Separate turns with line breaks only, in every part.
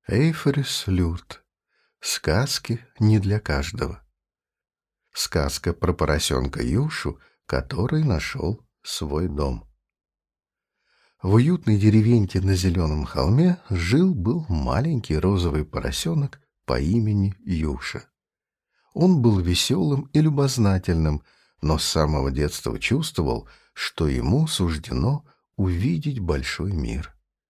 Эйфорис Люрт. Сказки не для каждого. Сказка про поросенка Юшу, который нашел свой дом. В уютной деревеньке на зеленом холме жил-был маленький розовый поросенок по имени Юша. Он был веселым и любознательным, но с самого детства чувствовал, что ему суждено увидеть большой мир.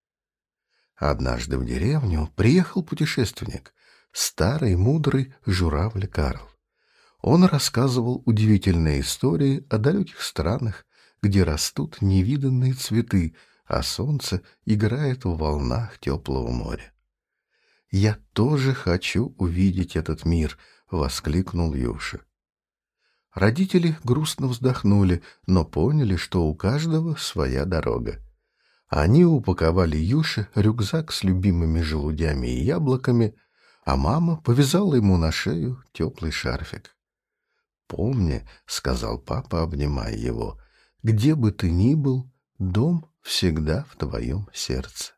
Однажды в деревню приехал путешественник, старый мудрый журавль Карл. Он рассказывал удивительные истории о далеких странах, где растут невиданные цветы, а солнце играет в волнах теплого моря. «Я тоже хочу увидеть этот мир!» — воскликнул Юша. Родители грустно вздохнули, но поняли, что у каждого своя дорога. Они упаковали Юше рюкзак с любимыми желудями и яблоками, а мама повязала ему на шею теплый шарфик. «Помни», — сказал папа, обнимая его, — «где бы ты ни был, дом всегда в твоем сердце».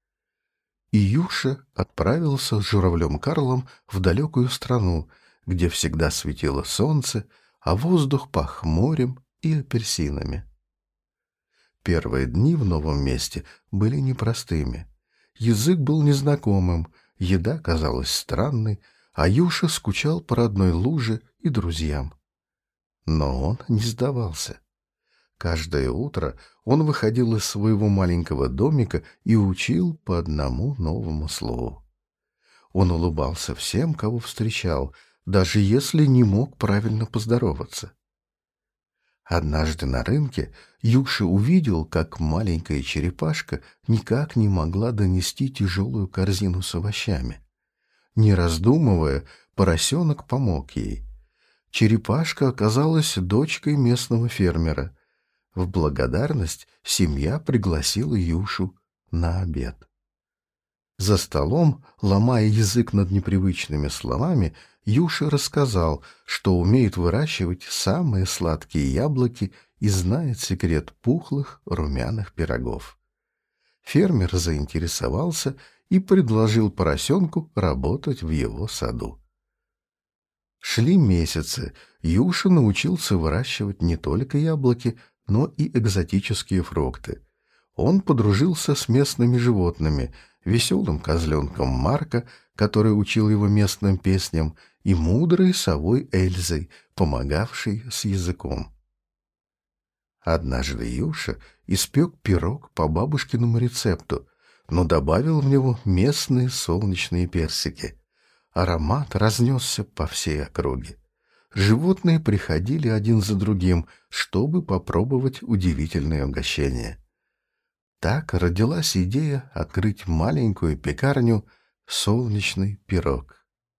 И Юша отправился с журавлем Карлом в далекую страну, где всегда светило солнце, а воздух пах морем и апельсинами. Первые дни в новом месте были непростыми. Язык был незнакомым, еда казалась странной, а Юша скучал по родной луже и друзьям. Но он не сдавался. Каждое утро он выходил из своего маленького домика и учил по одному новому слову. Он улыбался всем, кого встречал, даже если не мог правильно поздороваться. Однажды на рынке Юша увидел, как маленькая черепашка никак не могла донести тяжелую корзину с овощами. Не раздумывая, поросенок помог ей. Черепашка оказалась дочкой местного фермера. В благодарность семья пригласила Юшу на обед. За столом, ломая язык над непривычными словами, Юша рассказал, что умеет выращивать самые сладкие яблоки и знает секрет пухлых румяных пирогов. Фермер заинтересовался и предложил поросенку работать в его саду. Шли месяцы, Юша научился выращивать не только яблоки, но и экзотические фрукты. Он подружился с местными животными, веселым козленком Марко, который учил его местным песням, и мудрой совой Эльзой, помогавшей с языком. Однажды Юша испек пирог по бабушкиному рецепту, но добавил в него местные солнечные персики. Аромат разнесся по всей округе. Животные приходили один за другим, чтобы попробовать удивительное угощение. Так родилась идея открыть маленькую пекарню «Солнечный пирог».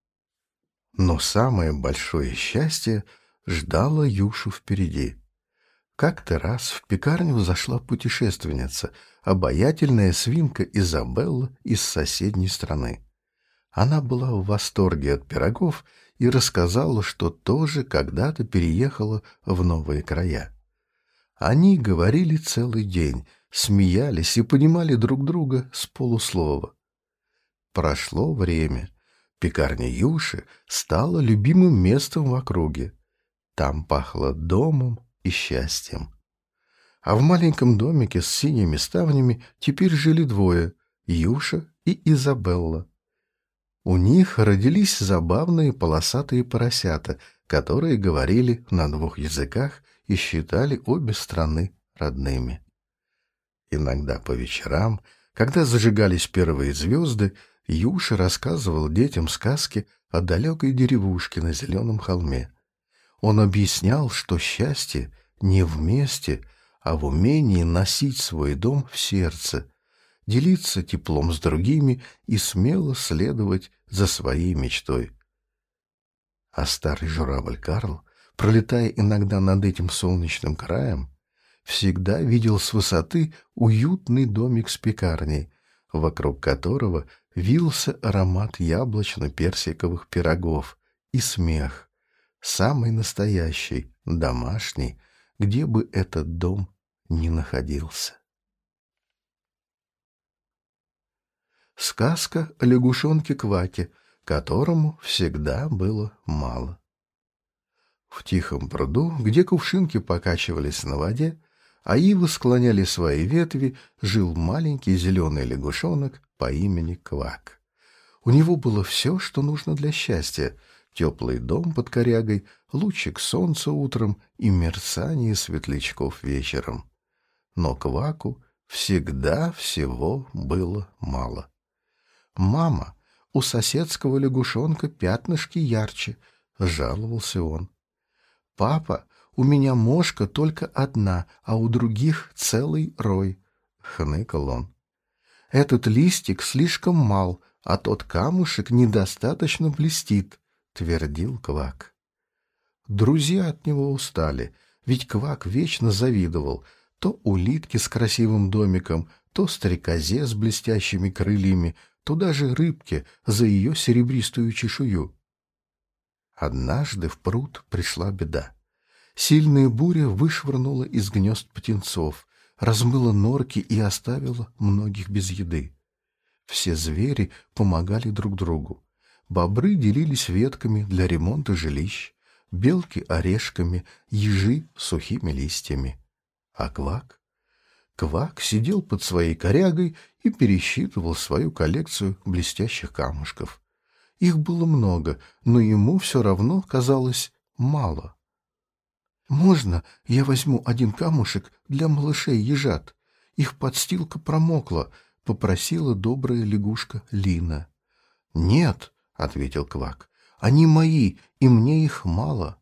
Но самое большое счастье ждало Юшу впереди. Как-то раз в пекарню зашла путешественница, обаятельная свинка Изабелла из соседней страны. Она была в восторге от пирогов и рассказала, что тоже когда-то переехала в новые края. Они говорили целый день, смеялись и понимали друг друга с полуслова. Прошло время. Пекарня Юши стала любимым местом в округе. Там пахло домом и счастьем. А в маленьком домике с синими ставнями теперь жили двое — Юша и Изабелла. У них родились забавные полосатые поросята, которые говорили на двух языках и считали обе страны родными. Иногда по вечерам, когда зажигались первые звезды, Юша рассказывал детям сказки о далекой деревушке на зеленом холме. Он объяснял, что счастье не в месте, а в умении носить свой дом в сердце, делиться теплом с другими и смело следовать за своей мечтой. А старый журавль Карл, пролетая иногда над этим солнечным краем, всегда видел с высоты уютный домик с пекарней, вокруг которого вился аромат яблочно-персиковых пирогов и смех, самый настоящий, домашний, где бы этот дом ни находился. Сказка о лягушонке-кваке, которому всегда было мало. В тихом пруду, где кувшинки покачивались на воде, а ивы склоняли свои ветви, жил маленький зеленый лягушонок по имени Квак. У него было все, что нужно для счастья: теплый дом под корягой, лучик солнца утром и мерцание светлячков вечером. Но Кваку всегда всего было мало. «Мама, у соседского лягушонка пятнышки ярче», — жаловался он. «Папа, у меня мошка только одна, а у других целый рой», — хныкал он. «Этот листик слишком мал, а тот камушек недостаточно блестит», — твердил Квак. Друзья от него устали, ведь Квак вечно завидовал то улитке с красивым домиком, то стрекозе с блестящими крыльями, то даже рыбке за ее серебристую чешую. Однажды в пруд пришла беда. Сильная буря вышвырнула из гнезд птенцов, размыла норки и оставила многих без еды. Все звери помогали друг другу. Бобры делились ветками для ремонта жилищ, белки — орешками, ежи — сухими листьями. А Квак? Квак сидел под своей корягой и пересчитывал свою коллекцию блестящих камушков. Их было много, но ему все равно казалось мало. «Можно я возьму один камушек для малышей-ежат? Их подстилка промокла», — попросила добрая лягушка Лина. «Нет», — ответил Квак, — «они мои, и мне их мало».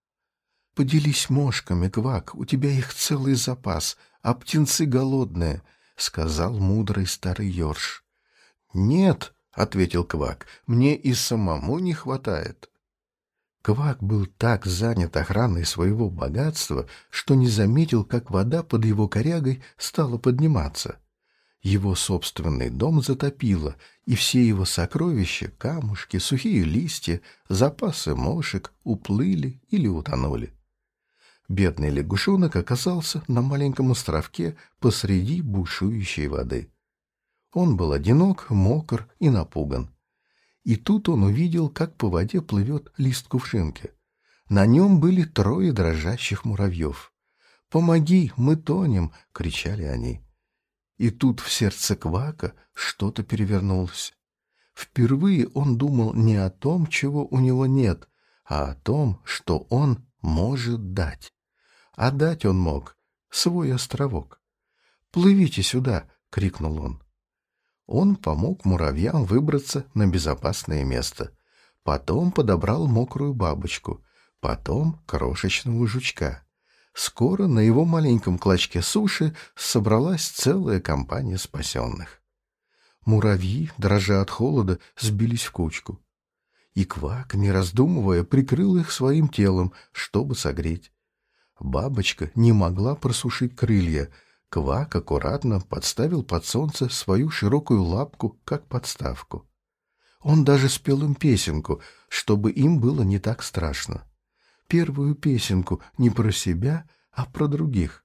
«Поделись мошками, Квак, у тебя их целый запас, а птенцы голодные», — сказал мудрый старый ёрш. «Нет», — ответил Квак, — «мне и самому не хватает». Квак был так занят охраной своего богатства, что не заметил, как вода под его корягой стала подниматься. Его собственный дом затопило, и все его сокровища, камушки, сухие листья, запасы мошек уплыли или утонули. Бедный лягушонок оказался на маленьком островке посреди бушующей воды. Он был одинок, мокр и напуган. И тут он увидел, как по воде плывет лист кувшинки. На нем были 3 дрожащих муравьев. «Помоги, мы тонем!» — кричали они. И тут в сердце Квака что-то перевернулось. Впервые он думал не о том, чего у него нет, а о том, что он может дать. А дать он мог свой островок. «Плывите сюда!» — крикнул он. Он помог муравьям выбраться на безопасное место. Потом подобрал мокрую бабочку, потом крошечного жучка. Скоро на его маленьком клочке суши собралась целая компания спасенных. Муравьи, дрожа от холода, сбились в кучку. И Квак, не раздумывая, прикрыл их своим телом, чтобы согреть. Бабочка не могла просушить крылья. Квак аккуратно подставил под солнце свою широкую лапку, как подставку. Он даже спел им песенку, чтобы им было не так страшно. Первую песенку не про себя, а про других.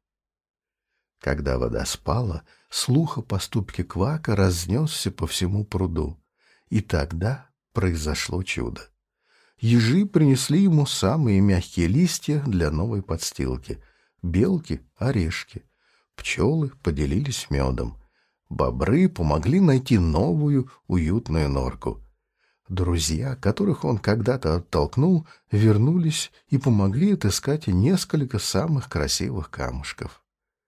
Когда вода спала, слух о поступке Квака разнесся по всему пруду. И тогда произошло чудо. Ежи принесли ему самые мягкие листья для новой подстилки, белки — орешки, пчелы поделились медом, бобры помогли найти новую уютную норку. Друзья, которых он когда-то оттолкнул, вернулись и помогли отыскать несколько самых красивых камушков.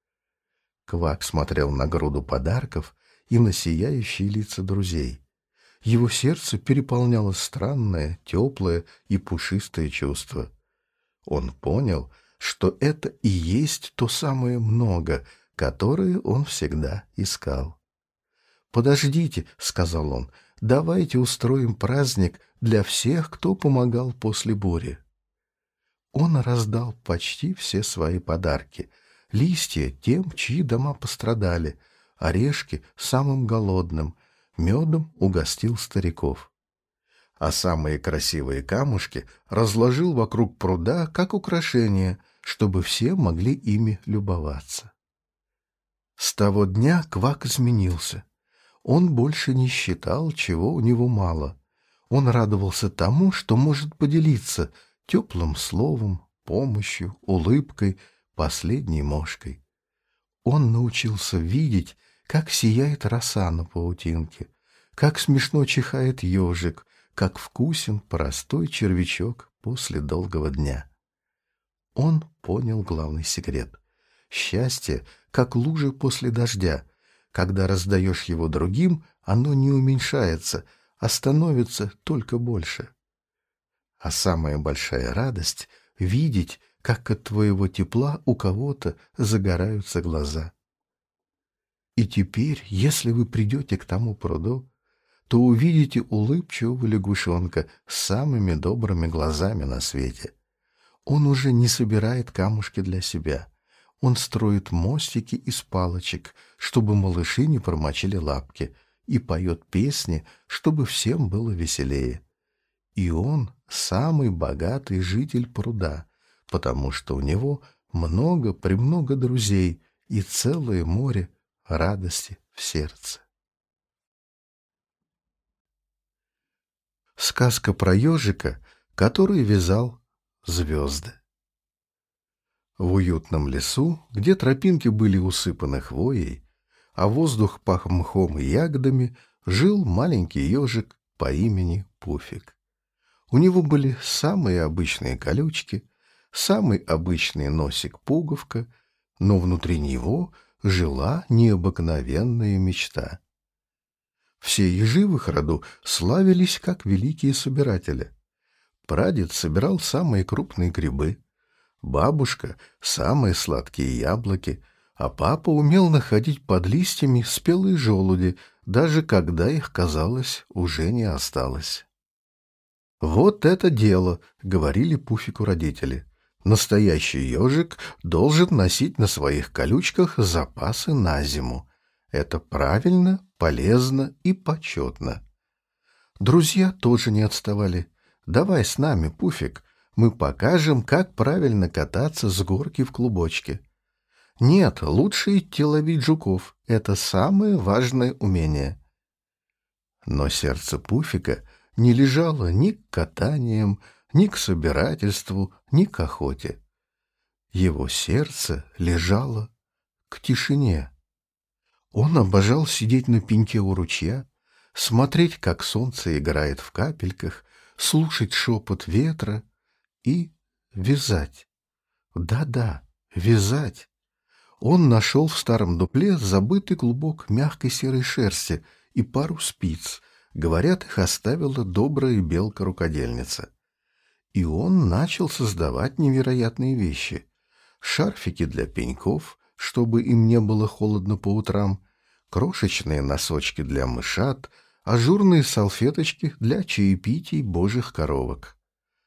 Квак смотрел на груду подарков и на сияющие лица друзей. Его сердце переполняло странное, теплое и пушистое чувство. Он понял, что это и есть то самое много, которое он всегда искал. «Подождите», — сказал он, — «давайте устроим праздник для всех, кто помогал после бури». Он раздал почти все свои подарки: листья тем, чьи дома пострадали, орешки самым голодным, медом угостил стариков. А самые красивые камушки разложил вокруг пруда как украшения, чтобы все могли ими любоваться. С того дня Квак изменился. Он больше не считал, чего у него мало. Он радовался тому, что может поделиться теплым словом, помощью, улыбкой, последней мошкой. Он научился видеть, как сияет роса на паутинке, как смешно чихает ежик, как вкусен простой червячок после долгого дня. Он понял главный секрет. Счастье, как лужа после дождя. Когда раздаешь его другим, оно не уменьшается, а становится только больше. А самая большая радость — видеть, как от твоего тепла у кого-то загораются глаза. И теперь, если вы придете к тому пруду, то увидите улыбчивого лягушонка с самыми добрыми глазами на свете. Он уже не собирает камушки для себя. Он строит мостики из палочек, чтобы малыши не промочили лапки, и поет песни, чтобы всем было веселее. И он самый богатый житель пруда, потому что у него много-премного друзей и целое море радости в сердце. Сказка про ежика, который вязал звезды. В уютном лесу, где тропинки были усыпаны хвоей, а воздух пах мхом и ягодами, жил маленький ежик по имени Пуфик. У него были самые обычные колючки, самый обычный носик-пуговка, но внутри него жила необыкновенная мечта. Все ежи в их роду славились как великие собиратели. Прадед собирал самые крупные грибы, бабушка — самые сладкие яблоки, а папа умел находить под листьями спелые желуди, даже когда их, казалось, уже не осталось. «Вот это дело!» — говорили Пуфику родители. «Настоящий ежик должен носить на своих колючках запасы на зиму. Это правильно, полезно и почетно». Друзья тоже не отставали. «Давай с нами, Пуфик, мы покажем, как правильно кататься с горки в клубочке». «Нет, лучше идти ловить жуков. Это самое важное умение». Но сердце Пуфика не лежало ни к катаниям, ни к собирательству, ни к охоте. Его сердце лежало к тишине. Он обожал сидеть на пеньке у ручья, смотреть, как солнце играет в капельках, слушать шепот ветра и вязать. Да-да, вязать. Он нашел в старом дупле забытый клубок мягкой серой шерсти и пару спиц. Говорят, их оставила добрая белка-рукодельница. И он начал создавать невероятные вещи. Шарфики для пеньков, чтобы им не было холодно по утрам, крошечные носочки для мышат, ажурные салфеточки для чаепитий божьих коровок.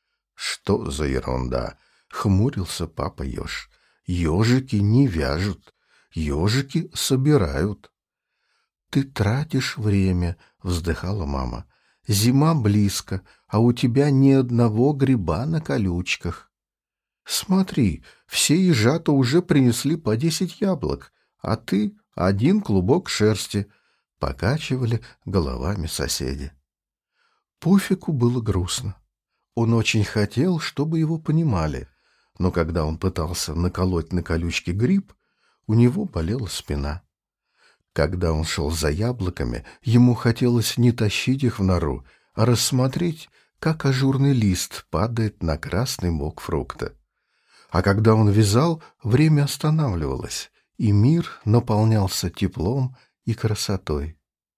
«Что за ерунда?» — хмурился папа еж. «Ежики не вяжут, ежики собирают». «Ты тратишь время», — вздыхала мама. «Зима близко, а у тебя ни одного гриба на колючках. Смотри, все ежата уже принесли по 10 яблок, а ты — один клубок шерсти», — покачивали головами соседи. Пуфику было грустно. Он очень хотел, чтобы его понимали, но когда он пытался наколоть на колючки гриб, у него болела спина. Когда он шел за яблоками, ему хотелось не тащить их в нору, а рассмотреть, как ажурный лист падает на красный бок фрукта. А когда он вязал, время останавливалось, и мир наполнялся теплом и красотой.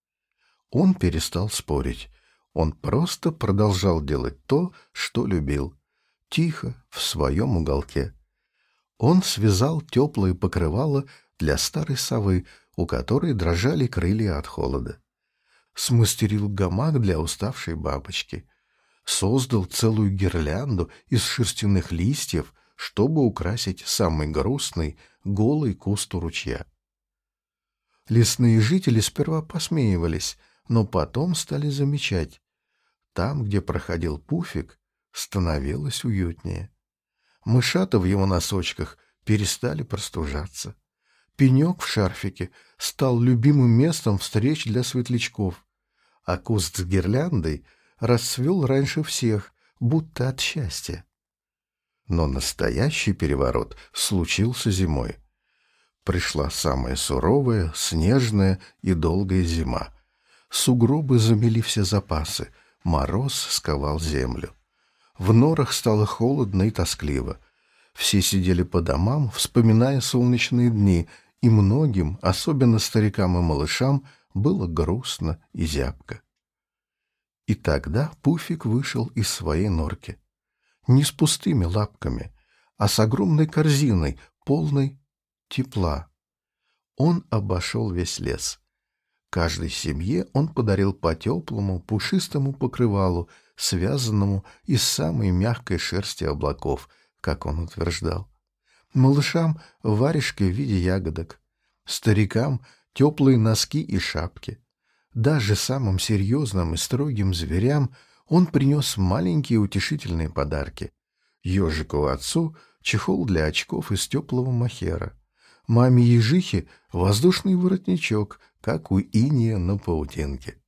Он перестал спорить. Он просто продолжал делать то, что любил, тихо, в своем уголке. Он связал теплое покрывало для старой совы, у которой дрожали крылья от холода. Смастерил гамак для уставшей бабочки. Создал целую гирлянду из шерстяных листьев, чтобы украсить самый грустный, голый куст у ручья. Лесные жители сперва посмеивались, но потом стали замечать. Там, где проходил Пуфик, становилось уютнее. Мышата в его носочках перестали простужаться. Пенек в шарфике стал любимым местом встреч для светлячков, а куст с гирляндой расцвел раньше всех, будто от счастья. Но настоящий переворот случился зимой. Пришла самая суровая, снежная и долгая зима. Сугробы замели все запасы, мороз сковал землю. В норах стало холодно и тоскливо. Все сидели по домам, вспоминая солнечные дни, и многим, особенно старикам и малышам, было грустно и зябко. И тогда Пуфик вышел из своей норки. Не с пустыми лапками, а с огромной корзиной, полной тепла. Он обошел весь лес. Каждой семье он подарил по теплому, пушистому покрывалу, связанному из самой мягкой шерсти облаков, как он утверждал. Малышам — варежки в виде ягодок, старикам — теплые носки и шапки. Даже самым серьезным и строгим зверям он принес маленькие утешительные подарки. Ежику отцу — чехол для очков из теплого мохера, маме-ежихе — воздушный воротничок, как у иния на паутинке.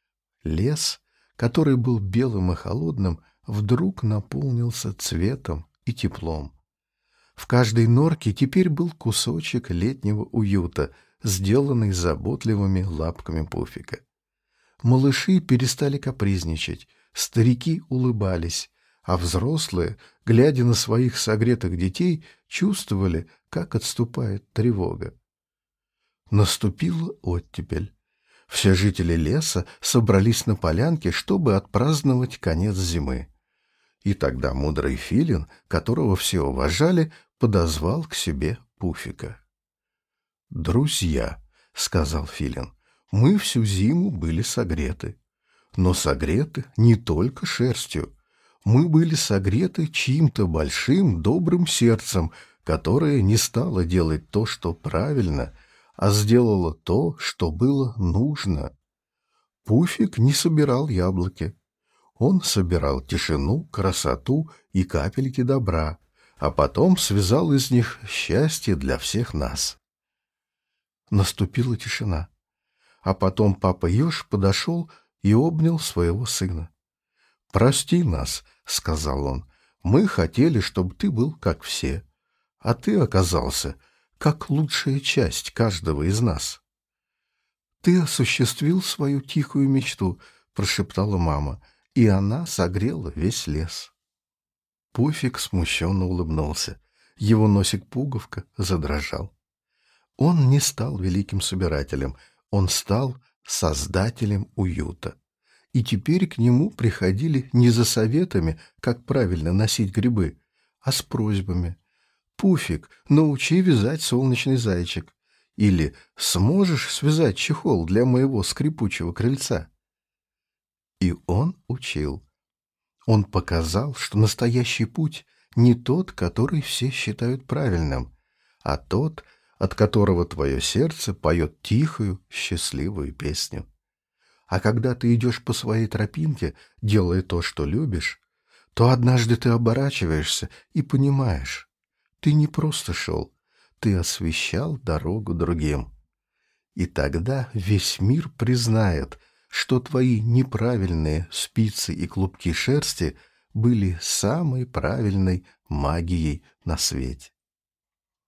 Лес, который был белым и холодным, вдруг наполнился цветом и теплом. В каждой норке теперь был кусочек летнего уюта, сделанный заботливыми лапками Пуфика. Малыши перестали капризничать, старики улыбались, а взрослые, глядя на своих согретых детей, чувствовали, как отступает тревога. Наступила оттепель. Все жители леса собрались на полянке, чтобы отпраздновать конец зимы. И тогда мудрый филин, которого все уважали, подозвал к себе Пуфика. «Друзья», — сказал филин, — «мы всю зиму были согреты. Но согреты не только шерстью. Мы были согреты чьим-то большим добрым сердцем, которое не стало делать то, что правильно, а сделало то, что было нужно. Пуфик не собирал яблоки. Он собирал тишину, красоту и капельки добра, а потом связал из них счастье для всех нас». Наступила тишина, а потом папа-еж подошел и обнял своего сына. «Прости нас», — сказал он, — «мы хотели, чтобы ты был как все, а ты оказался как лучшая часть каждого из нас». «Ты осуществил свою тихую мечту», — прошептала мама, и она согрела весь лес. Пуфик смущенно улыбнулся. Его носик-пуговка задрожал. Он не стал великим собирателем, он стал создателем уюта. И теперь к нему приходили не за советами, как правильно носить грибы, а с просьбами. «Пуфик, научи вязать солнечный зайчик» или «Сможешь связать чехол для моего скрипучего крыльца?» И он учил. Он показал, что настоящий путь не тот, который все считают правильным, а тот, от которого твое сердце поет тихую, счастливую песню. А когда ты идешь по своей тропинке, делая то, что любишь, то однажды ты оборачиваешься и понимаешь, ты не просто шел, ты освещал дорогу другим. И тогда весь мир признает, что твои неправильные спицы и клубки шерсти были самой правильной магией на свете.